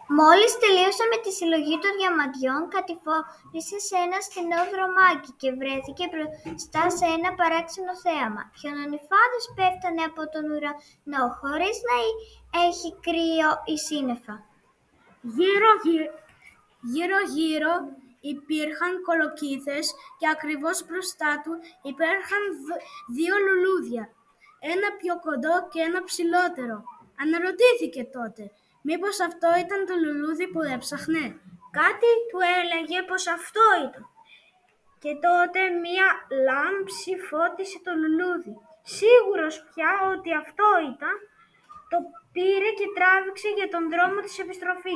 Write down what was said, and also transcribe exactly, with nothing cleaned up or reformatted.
Μόλις τελείωσε με τη συλλογή των διαμαντιών, κατηφόρησε σε ένα στενό δρομάκι και βρέθηκε μπροστά σε ένα παράξενο θέαμα. Χιονονυφάδες πέφτανε από τον ουρανό, χωρίς να έχει κρύο ή σύννεφα. Γύρω-γύρω υπήρχαν κολοκύθες και ακριβώς μπροστά του υπήρχαν δύο λουλούδια, ένα πιο κοντό και ένα ψηλότερο. Αναρωτήθηκε τότε, μήπως αυτό ήταν το λουλούδι που έψαχνε. Κάτι του έλεγε πως αυτό ήταν. Και τότε μία λάμψη φώτισε το λουλούδι. Σίγουρος πια ότι αυτό ήταν, το πήρε και τράβηξε για τον δρόμο της επιστροφής.